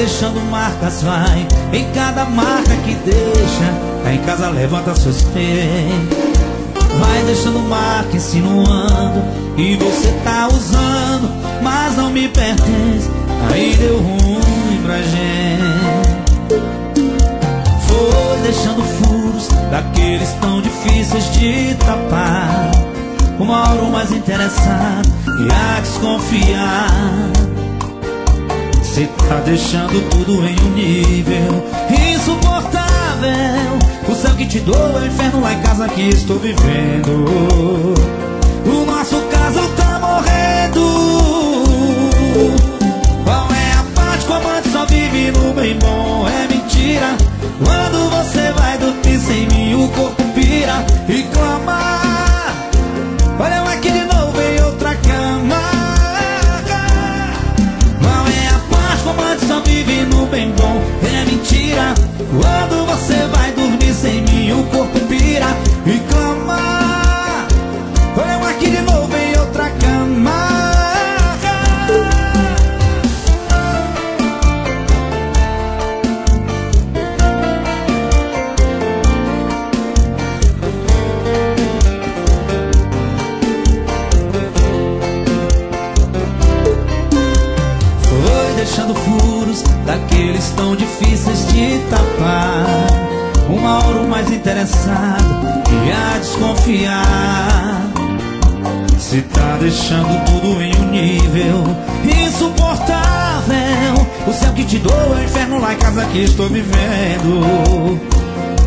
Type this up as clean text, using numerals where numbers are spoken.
deixando marcas, vai. Em cada marca que deixa, tá em casa levanta seus pés. Vai deixando marca, insinuando e você tá usando, mas não me pertence. Aí deu ruim pra gente. Foi deixando furos daqueles tão difíceis de tapar. Uma hora o mais interessado e a desconfiar. Cê tá deixando tudo em um nível insuportável. O céu que te dou é o inferno lá em casa que estou vivendo. O nosso caso tá morrendo. Qual é a parte que o amante só vive no bem bom? É mentira. Quando você vai dormir sem mim, o corpo pira e clama. Olha eu aqui de novo em outra cama. Qual é a parte que o amante só vive no bem bom? É mentira. Quando você vai dormir sem mim, o corpo pira e clama. Olha eu aqui de novo em outra cama. Foi deixando furos daqueles tão difíceis de tapar. Uma hora o mais interessado e a desconfiar. Se tá deixando tudo em um nível insuportável. O céu que te dou é o inferno lá em casa que estou vivendo.